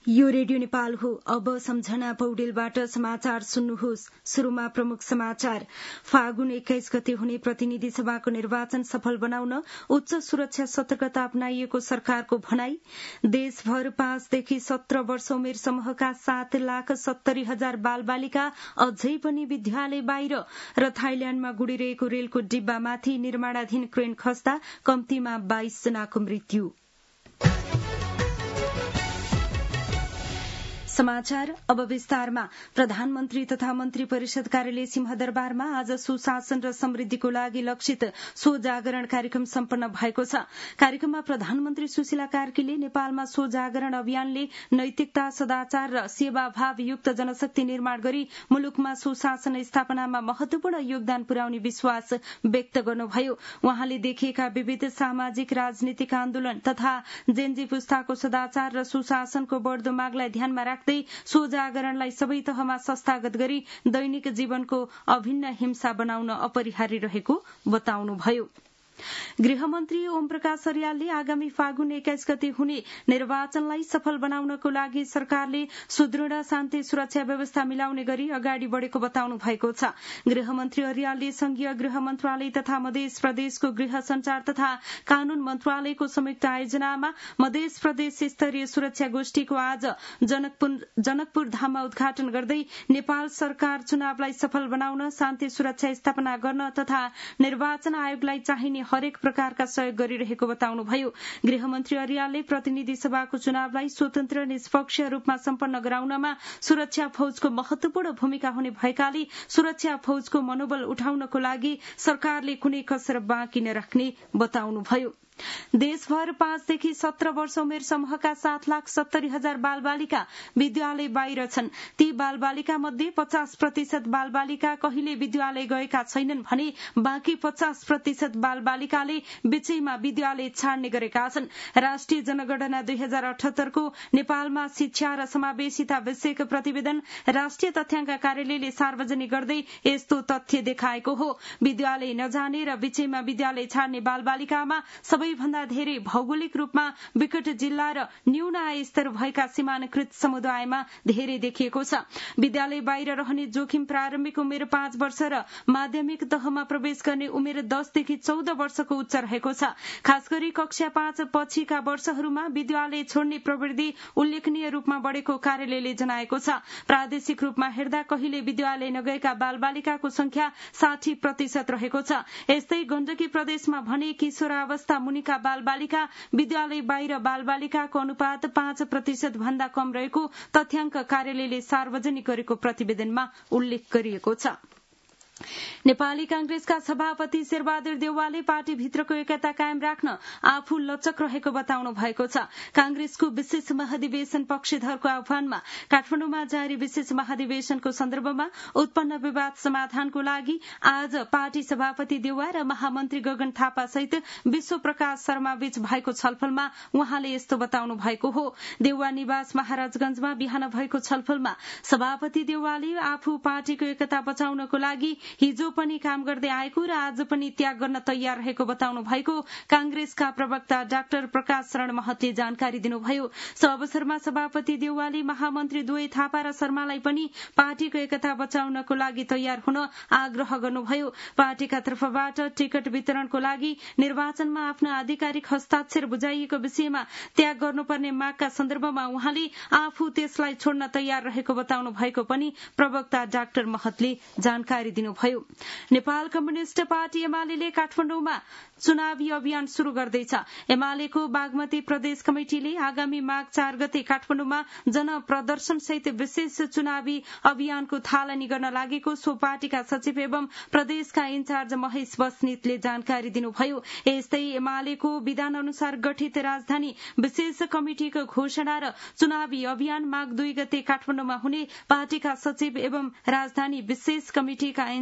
यो रेडियो नेपाल हो। अब सम्झना पौडेलबाट समाचार सुन्नुहोस्। शुरूमा प्रमुख समाचार। फागुन 21 गते हुने प्रतिनिधि सभाको निर्वाचन सफल बनाउन उच्च सुरक्षा सतर्कता अपनाइएको सरकारको भनाई। देशभर 5 देखि 17 वर्ष उमेर समूहका 7,70,000 बालबालिका अझै पनि विद्यालय बाहिर। र थाइल्याण्डमा गुडिरहेको रेलको डिब्बामाथि निर्माणाधीन क्रेन खस्दा कम्तीमा 22 जनाको मृत्यु। समाचार अब विस्तारमा। प्रधानमन्त्री तथा मन्त्री परिषद कार्यालय सिंहदरबारमा आज सुशासन र समृद्धिको लागि लक्षित स्वजागरण कार्यक्रम सम्पन्न भएको छ। कार्यक्रममा प्रधानमन्त्री सुशीला कार्कीले नेपालमा स्वजागरण अभियानले नैतिकता, सदाचार र सेवाभावयुक्त जनशक्ति निर्माण गरी मुलुकमा सुशासन स्थापनामा महत्वपूर्ण योगदान पुर्याउने विश्वास व्यक्त गर्नुभयो। उहाँले देखिएका विविध सामाजिक राजनीतिक आन्दोलन तथा जेनजी पुस्ताको सदाचार र सुशासनको बढ्दो मागलाई ध्यानमा राख्दै स्वजागरणलाई सबै तहमा संस्थागत गरी दैनिक जीवनको अभिन्न हिंसा बनाउन अपरिहार्य रहेको बताउनुभयो। गृहमन्त्री ओम प्रकाश अर्यालले आगामी फागुन 21 गते हुने निर्वाचनलाई सफल बनाउनको लागि सरकारले सुदृढ शान्ति सुरक्षा व्यवस्था मिलाउने गरी अगाडि बढ़ेको बताउनु भएको छ। गृहमन्त्री अर्यालले संघीय गृह मन्त्रालय तथा मध्य प्रदेशको गृह संचार तथा कानून मन्त्रालयको संयुक्त आयोजनामा मध्य प्रदेश स्तरीय सुरक्षा गोष्ठीको आज जनकपुर धाममा उद्घाटन गर्दै नेपाल सरकार चुनावलाई सफल बनाउन शान्ति सुरक्षा स्थापना गर्न तथा निर्वाचन आयोगलाई चाहिने हरेक प्रकारका सहयोग गरिरहेको बताउनुभयो। गृहमन्त्री अर्यालले प्रतिनिधि सभाको चुनावलाई स्वतन्त्र निष्पक्ष रूपमा सम्पन्न गराउनमा सुरक्षा फौजको महत्वपूर्ण भूमिका हुने भएकाले सुरक्षा फौजको मनोबल उठाउनको लागि सरकारले कुनै कसर बाँकी नराख्ने बताउनुभयो। देशभर 5 देखि 17 वर्ष उमेर समूहका 7,70,000 बालबालिका विद्यालय बाहिर छन्। ती बालबालिका मध्ये 50% बालबालिका कहिले विद्यालय गएका छैनन् भने बाँकी 50% बालबालिकाले बीचैमा विद्यालय छाड्ने गरेका छन्। राष्ट्रिय जनगणना 2078 को नेपालमा शिक्षा र समावेशिता विषयक प्रतिवेदन राष्ट्रिय तथ्याङ्क कार्यालयले सार्वजनिक गर्दै यस्तो तथ्य देखाएको हो। विद्यालय नजाने र बीचैमा विद्यालय छाड्ने बालबालिकामा सबैभन्दा धेरै भौगोलिक रूपमा विकट जिल्ला र न्यून आय स्तर भएका सीमान्तकृत समुदायमा धेरै देखिएको छ। विद्यालय बाहिर रहने जोखिम प्रारम्भिक उमेर 5 वर्ष र माध्यमिक तहमा प्रवेश गर्ने उमेर 10 देखि 14 वर्षको उच्च रहेको छ। खास गरी कक्षा 5 पछिका वर्षहरूमा विद्यालय छोड्ने प्रवृत्ति उल्लेखनीय रूपमा बढ़ेको कार्यालयले जनाएको छ। प्रादेशिक रूपमा हेर्दा कहिले विद्यालय नगएका बालबालिकाको संख्या 60% रहेको छ। यस्तै गण्डकी प्रदेशमा भने किशोरावस्था मुनिका बालबालिका विद्यालय बाहिर बालबालिकाको अनुपात 5% भन्दा कम रहेको तथ्याङ्क कार्यालयले सार्वजनिक गरेको प्रतिवेदनमा उल्लेख गरिएको छ। नेपाली कांग्रेसका सभापति शेरबहादुर देउवाले पार्टीभित्रको एकता कायम राख्न आफू लचक रहेको बताउनु भएको छ। कांग्रेसको विशेष महाधिवेशन पक्षधरको आह्वानमा काठमाडौँमा जारी विशेष महाधिवेशनको सन्दर्भमा उत्पन्न विवाद समाधानको लागि आज पार्टी सभापति देउवा र महामन्त्री गगन थापा सहित विश्व प्रकाश शर्मा बीच भएको छलफलमा उहाँले यस्तो बताउनु भएको हो। देउवा निवास महाराजगंजमा बिहान भएको छलफलमा सभापति देउवाले आफू पार्टीको एकता बचाउनको लागि हिजो पनि काम गर्दै आएको र आज पनि त्याग गर्न तयार रहेको बताउनु भएको कांग्रेसका प्रवक्ता डाक्टर प्रकाश शरण महतले जानकारी दिनुभयो। सो अवसरमा सभापति देउवाले महामन्त्री दुवै थापा र शर्मालाई पनि पार्टीको एकता बचाउनको लागि तयार हुन आग्रह गर्नुभयो। पार्टीका तर्फबाट टिकट वितरणको लागि निर्वाचनमा आफ्नो आधिकारिक हस्ताक्षर बुझाइएको विषयमा त्याग गर्नुपर्ने मागका सन्दर्भमा उहाँले आफू त्यसलाई छोड्न तयार रहेको बताउनु भएको पनि प्रवक्ता डाक्टर महतले जानकारी दिनुभयो। नेपाल कम्युनिष्ट पार्टी एमाले काठमाडौँमा चुनावी अभियान शुरू गर्दैछ। एमालेको बागमती प्रदेश कमिटिले आगामी माघ 4 गते काठमाडौँमा जनप्रदर्शन सहित विशेष चुनावी अभियानको थालनी गर्न लागेको सो पार्टीका सचिव एवं प्रदेशका इन्चार्ज महेश बस्नेतले जानकारी दिनुभयो। यस्तै एमालेको विधान अनुसार गठित राजधानी विशेष कमिटिको घोषणा र चुनावी अभियान माघ 2 गते काठमाडौँमा हुने पार्टीका सचिव एवं राजधानी विशेष कमिटिका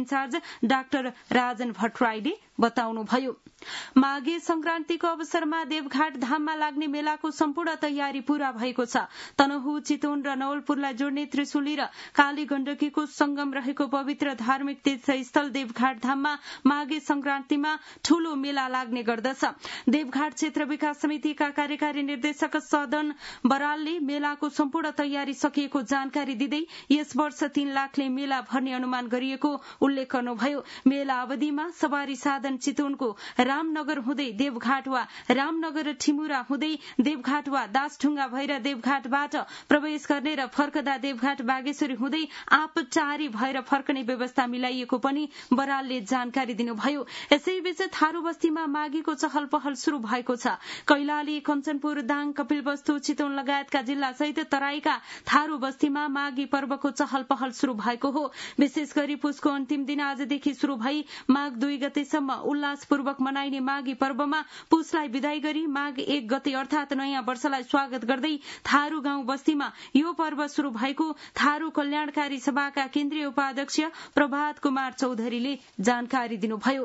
इन्चार्ज डाक्टर राजन भट्टराईले बताउनुभयो। माघे संक्रान्तिको अवसरमा देवघाट धाममा लाग्ने मेलाको सम्पूर्ण तयारी पूरा भएको छ। तनहु, चितवन र नवलपुरलाई जोड्ने त्रिशुली र काली गण्डकीको संगम रहेको पवित्र धार्मिक तीर्थस्थल देवघाट धाममा माघे संक्रान्तिमा ठूलो मेला लाग्ने गर्दछ। देवघाट क्षेत्र विकास समितिका कार्यकारी निर्देशक सदन बरालले मेलाको सम्पूर्ण तयारी सकिएको जानकारी दिँदै यस वर्ष 3 लाखले मेला भर्ने अनुमान गरिएको उल्लेख गर्नुभयो। मेला अवधिमा सवारी साधन चितवनको रामनगर हुँदै देवघाट वा रामनगर ठिमुरा हुँदै देवघाट वा दासढुङ्गा भएर देवघाटबाट प्रवेश गर्ने र फर्कदा देवघाट बागेश्वरी हुँदै आपचारी भएर फर्कने व्यवस्था मिलाइएको पनि बरालले जानकारी दिनुभयो। यसैबीच थारू बस्तीमा माघीको चहल पहल शुरू भएको छ। कैलाली, कञ्चनपुर, दाङ, कपिलवस्तु, चितवन लगायतका जिल्ला सहित तराईका थारू बस्तीमा माघी पर्वको चहल पहल शुरू भएको हो। विशेष गरी पुसको अन्तिम दिन आजदेखि शुरू भई माघ 2 गतेसम्म उल्लासपूर्वक मनाइने माघी पर्वमा पुसलाई विदाई गरी माघ 1 गते अर्थात नयाँ वर्षलाई स्वागत गर्दै थारू गाउँ बस्तीमा यो पर्व शुरू भएको थारू कल्याणकारी सभाका केन्द्रीय उपाध्यक्ष प्रभात कुमार चौधरीले जानकारी दिनुभयो।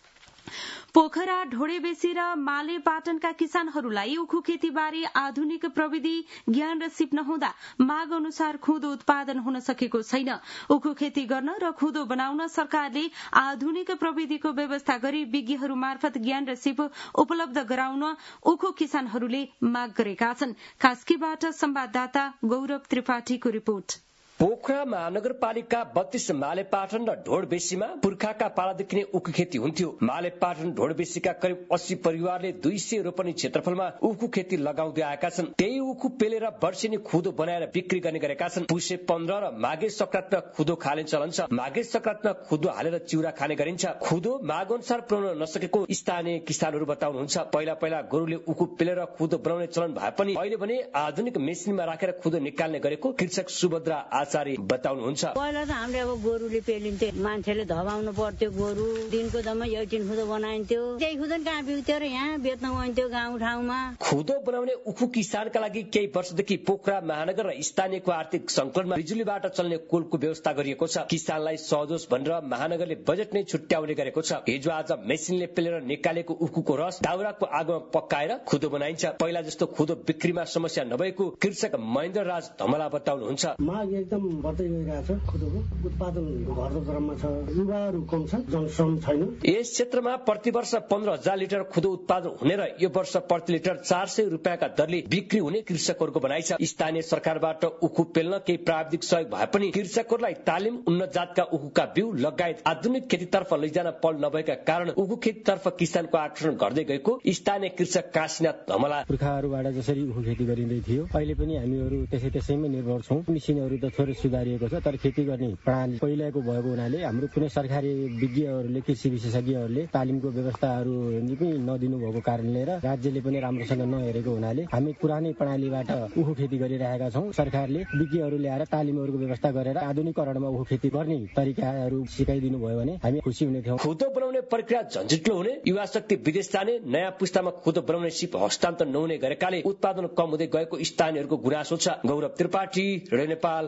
पोखरा, ढोडेबेसी र माले पाटनका किसानहरूलाई उखु खेतीबारे आधुनिक प्रविधि ज्ञान र सिप नहुँदा माग अनुसार खुँदो उत्पादन हुन सकेको छैन। उखु खेती गर्न र खुँदो बनाउन सरकारले आधुनिक प्रविधिको व्यवस्था गरी विज्ञहरू मार्फत ज्ञान र सिप उपलब्ध गराउन उखु किसानहरूले माग गरेका छन्। कास्कीबाट संवाददाता गौरव त्रिपाठीको रिपोर्ट। पोखरा महानगरपालिका 32 मालेपाटन र ढोडबेसीमा पुर्खाका पालादेखि नै उखु खेती हुन्थ्यो। मालेपाटन ढोडबेसीका करिब 80 परिवारले 200 रोपनी क्षेत्रफलमा उखु खेती लगाउँदै आएका छन्। त्यही उखु पेलेर वर्षेनी खुदो बनाएर बिक्री गर्ने गरेका छन्। पुसे 15 र माघे संक्रान्तिमा खुदो खाने चलन छ। माघे संक्रान्तिमा खुदो हालेर चिउरा खाने गरिन्छ। खुदो माग अनुसार पुर्याउन नसकेको स्थानीय किसानहरू बताउनुहुन्छ। पहिला गोरुले उखु पेलेर खुदो बनाउने चलन भए पनि अहिले भने आधुनिक मेसिनमा राखेर खुदो निकाल्ने गरेको कृषक सुभद्रा आचार्य बताउनुहुन्छ। पहिला त हामीले अब गोरुले पेलिन्थ्यो, मान्छेले धबाउनु पर्थ्यो, गोरु दिनको जम्मा 18 खुदो बनाइन्थ्यो। त्यही खुदो कहाँ बिउथ्यो र यहाँ बेच्न गइन्थ्यो गाउँ ठाउँमा। खुदो बनाउने उखु किसानका लागि केही वर्षदेखि पोखरा महानगर र स्थानीयको आर्थिक संकलनमा बिजुलीबाट चल्ने कोलको व्यवस्था गरिएको छ। किसानलाई सहज होस् भनेर महानगरले बजेट नै छुट्याउने गरेको छ। हिजो आज मेसिनले पेलेर निकालेको उखुको रस दाउराको आगोमा पकाएर खुदो बनाइन्छ। पहिला जस्तो खुदो बिक्रीमा समस्या नभएको कृषक महेन्द्र राज धमला बताउनुहुन्छ। एकदम बढ्दै गइरहेछ। खुदोको उत्पादन घट्दो क्रममा छ। युवाहरू कम छन्, जनश्रम छैन। यस क्षेत्रमा प्रतिवर्ष 15,000 लिटर खुदो उत्पादन हुने र यो वर्ष प्रति लिटर 400 रुपियाँका दरले बिक्री हुने कृषकहरूको भनाइ छ। स्थानीय सरकारबाट उखु पेल्न केही प्राविधिक सहयोग भए पनि कृषकहरूलाई तालिम, उन्नत जातका उखुका बिउ लगायत आधुनिक खेतीतर्फ लैजान पहल नभएका कारण उखु खेतीतर्फ किसानको आकर्षण घट्दै गएको स्थानीय कृषक काशीनाथ धमला। पुर्खाहरूबाट जसरी उखु खेती गरिँदै थियो अहिले पनि हामीहरू त्यसैमै निर्भर छौँ। मिसिनहरू त थोरै सुधारिएको छ, तर खेती गर्ने प्रणाली पहिलाको भएको हुनाले हाम्रो कुनै सरकारी विज्ञहरूले, कृषि विशेषज्ञहरूले तालिमको व्यवस्थाहरू पनि नदिनु भएको कारणले र राज्यले पनि राम्रोसँग नहेरेको हुनाले हामी पुरानै प्रणालीबाट उखु खेती गरिरहेका छौँ। सरकारले विज्ञहरू ल्याएर तालिमहरूको व्यवस्था गरेर आधुनिकीकरणमा उखु खेती गर्ने तरिकाहरू सिकाइदिनु भयो भने हामी खुसी हुने थियौँ। खुदो बनाउने प्रक्रिया झन्झटिलो हुने, युवा शक्ति विदेश जाने, नयाँ पुस्तामा खुदो बनाउने सिप हस्तान्तरण नहुने गरेकाले उत्पादन कम हुँदै गएको स्थानीयहरूको गुनासो छ। गौरव त्रिपाठी, रेडियो नेपाल।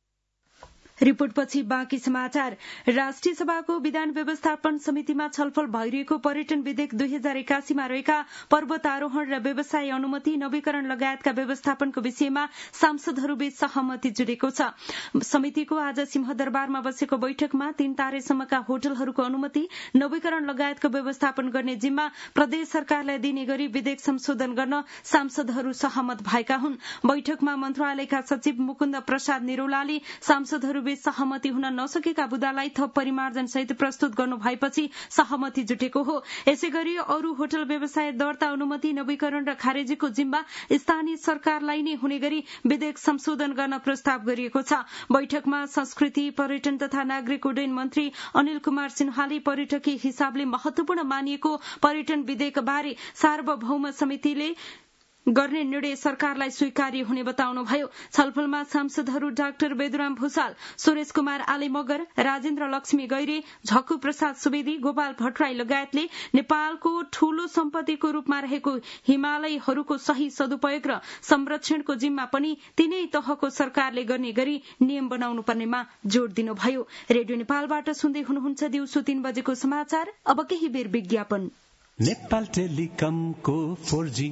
रिपोर्टपछि बाँकी समाचार। राष्ट्रिय सभाको विधान व्यवस्थापन समितिमा छलफल भइरहेको पर्यटन विधेयक 2081 मा रहेका पर्वतारोहण र व्यवसाय अनुमति, नवीकरण लगायतका व्यवस्थापनको विषयमा सांसदहरूबीच सहमति जुटेको छ। समितिको आज सिंहदरबारमा बसेको बैठकमा 3 तारेसम्मका होटलहरूको अनुमति, नवीकरण लगायतको व्यवस्थापन गर्ने जिम्मा प्रदेश सरकारलाई दिने गरी विधेयक संशोधन गर्न सांसदहरू सहमत भएका हुन्। बैठकमा मन्त्रालयका सचिव मुकुन्द प्रसाद निरौलाले सांसदहरू सहमति हुन नसकेका बुदालाई थप परिमार्जन सहित प्रस्तुत गर्नु भएपछि सहमति जुटेको हो। यसैगरी अरू होटल व्यवसाय दर्ता, अनुमति, नवीकरण र खारेजीको जिम्मा स्थानीय सरकारलाई नै हुने गरी विधेयक संशोधन गर्न प्रस्ताव गरिएको छ। बैठकमा संस्कृति, पर्यटन तथा नागरिक उड्डयन मन्त्री अनिल कुमार सिन्हाले पर्यटकीय हिसाबले महत्वपूर्ण मानिएको पर्यटन विधेयक बारे सार्वभौम समितिले गर्ने निर्णय सरकारलाई स्वीकार्य हुने बताउनुभयो। छलफलमा सांसदहरू डाक्टर बेदुराम भूषाल, सुरेश कुमार आले मगर, राजेन्द्र लक्ष्मी गैरे, झक्कु प्रसाद सुवेदी, गोपाल भट्टराई लगायतले नेपालको ठूलो सम्पत्तिको रूपमा रहेको हिमालयहरूको सही सदुपयोग र संरक्षणको जिम्मा पनि तीनै तहको सरकारले गर्ने गरी नियम बनाउनु पर्नेमा जोड़ दिनुभयो। रेडियो नेपालबाट सुन्दै हुनुहुन्छ दिउँसो 3 बजेको समाचार। अब केही बेर विज्ञापन। नेपाल टेलिकमको 4G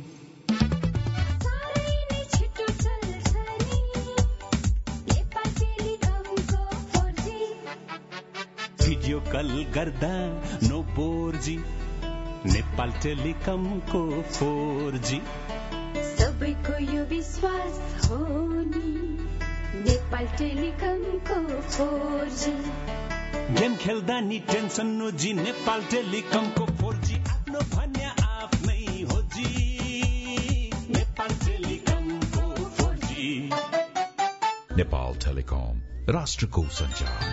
भिडियो कल गर्दा नो बोर्जी। नेपाल टेलिकमको 4G सबैको यो विश्वास हो नि। नेपाल टेलिकमको 4G गेम खेल्दा नि टेन्सन नो जी। नेपाल टेलिकमको 4G आफ्नो भन्या आफ्नै हो जी। नेपाल टेलिकमको 4G। नेपाल टेलिकम राष्ट्रको सञ्चार।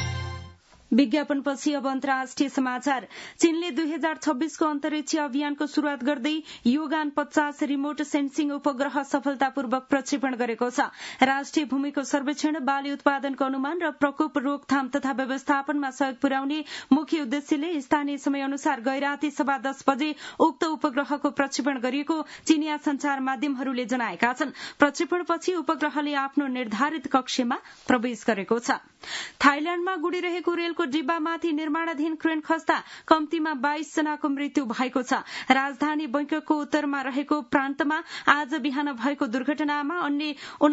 विज्ञापनपछि अब अन्तर्राष्ट्रिय समाचार। चीनले 2026 को अन्तरिक्ष अभियानको शुरूआत गर्दै योगान 50 रिमोट सेन्सिङ उपग्रह सफलतापूर्वक प्रक्षेपण गरेको छ। राष्ट्रिय भूमिको सर्वेक्षण, बाली उत्पादनको अनुमान र प्रकोप रोकथाम तथा व्यवस्थापनमा सहयोग पुर्याउने मुख्य उद्देश्यले स्थानीय समय अनुसार गैराती 10:15 बजे उक्त उपग्रहको प्रक्षेपण गरिएको चीनिया संचार माध्यमहरूले जनाएका छन्। प्रक्षेपणपछि उपग्रहले आफ्नो निर्धारित कक्षमा प्रवेश गरेको छ। थाइल्याण्डमा गुडिरहेको रेलको डिब्बामाथि निर्माणाधीन क्रेन खस्दा कम्तीमा 22 जनाको मृत्यु भएको छ। राजधानी बैंककको उत्तरमा रहेको प्रान्तमा आज बिहान भएको दुर्घटनामा अन्य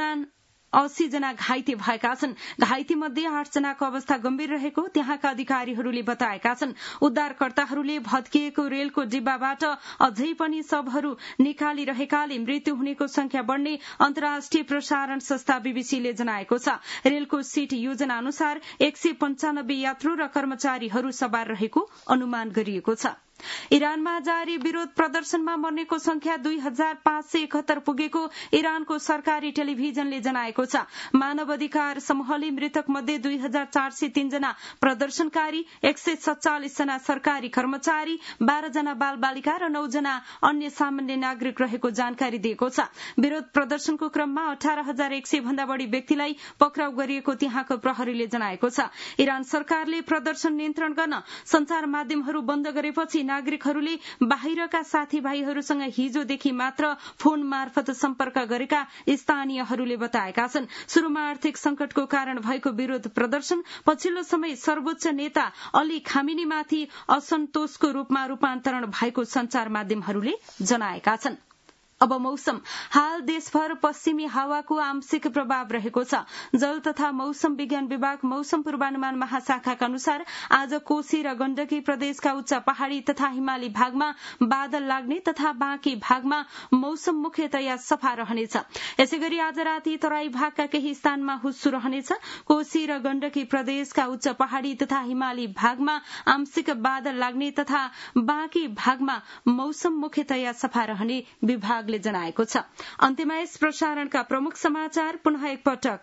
80 जना घाइते भएका छन्। घाइते मध्ये 8 जनाको अवस्था गम्भीर रहेको त्यहाँका अधिकारीहरूले बताएका छन्। उद्धारकर्ताहरूले भत्किएको रेलको डिब्बाबाट अझै पनि शवहरू निकालिरहेकाले मृत्यु हुनेको संख्या बढ़ने अन्तर्राष्ट्रिय प्रसारण संस्था बीबीसीले जनाएको छ। रेलको सीट योजना अनुसार 195 यात्रु र कर्मचारीहरू सवार रहेको अनुमान गरिएको छ। इरानमा जारी विरोध प्रदर्शनमा मर्नेको संख्या 2571 पुगेको इरानको सरकारी टेलिभिजनले जनाएको छ। मानव अधिकार समूहले मृतक मध्ये 2403 जना प्रदर्शनकारी, 147 जना सरकारी कर्मचारी, 12 जना बाल बालिका र 9 जना अन्य सामान्य नागरिक रहेको जानकारी दिएको छ। विरोध प्रदर्शनको क्रममा 18100 भन्दा बढ़ी व्यक्तिलाई पक्राउ गरिएको त्यहाँको प्रहरीले जनाएको छ। इरान सरकारले प्रदर्शन नियन्त्रण गर्न संचार माध्यमहरू बन्द गरेपछि नागरिकहरूले बाहिरका साथीभाइहरूसँग हिजोदेखि मात्र फोन मार्फत सम्पर्क गरेका स्थानीयहरूले बताएका छन्। शुरूमा आर्थिक संकटको कारण भएको विरोध प्रदर्शन पछिल्लो समय सर्वोच्च नेता अली खामेनीमाथि असन्तोषको रूपमा रूपान्तरण भएको संचार माध्यमहरूले जनाएका छन्। अब मौसम। हाल देशभर पश्चिमी हावाको आंशिक प्रभाव रहेको छ। जल तथा मौसम विज्ञान विभाग मौसम पूर्वानुमान महाशाखाका अनुसार आज कोशी र गण्डकी प्रदेशका उच्च पहाड़ी तथा हिमाली भागमा बादल लाग्ने तथा बाँकी भागमा मौसम मुख्यतया सफा रहनेछ। यसैगरी आज राति तराई भागका केही स्थानमा हुस्सु रहनेछ। कोशी र गण्डकी प्रदेशका उच्च पहाड़ी तथा हिमाली भागमा आंशिक बादल लाग्ने तथा बाँकी भागमा मौसम मुख्यतया सफा रहने विभागले जनाएको छ। अन्त्यमा यस प्रसारणका प्रमुख समाचार पुनः एकपटक।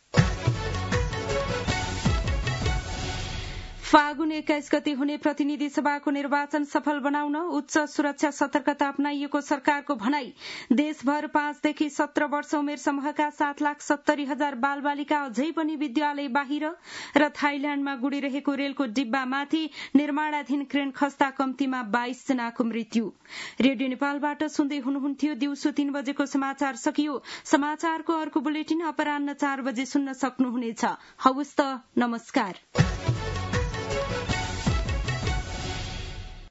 फागुन 21 गते हुने प्रतिनिधि सभाको निर्वाचन सफल बनाउन उच्च सुरक्षा सतर्कता अपनाइएको सरकारको भनाई। देशभर 5 देखि 17 वर्ष उमेर समूहका 7,70,000 बालबालिका अझै पनि विद्यालय बाहिर र थाइल्याण्डमा गुडिरहेको रेलको डिब्बामाथि निर्माणाधीन क्रेन खस्दा कम्तीमा 22 जनाको मृत्यु। रेडियो नेपालबाट सुन्दै हुनुहुन्थ्यो दिउँसो 3 बजेको समाचार सकियो। समाचारको अर्को बुलेटिन अपराह्न 4 बजे सुन्न सक्नुहुनेछ। हवस् त, नमस्कार।